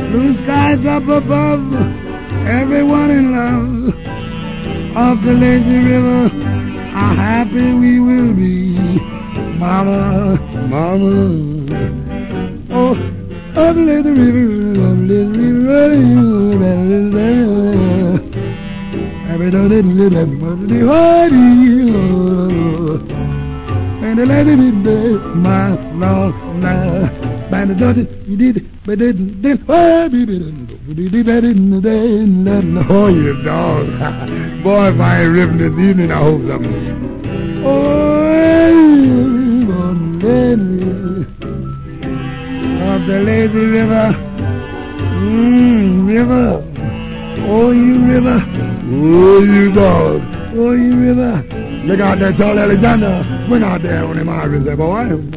Blue skies up above, everyone in love. Off the lazy river, how happy we will be. Mama, mama. Oh, up the lazy river, up the lazy river. Every day, and the lady did my long night. By the daughter, you did, but then, oh, you dog. Boy, if I ain't ripping this evening, I hope something. Oh, of the lazy river, river. Oh, you river. Oh, you dog. Oh, you river. Look out there, Charlie Alexander. Went out there on him, I said, boy.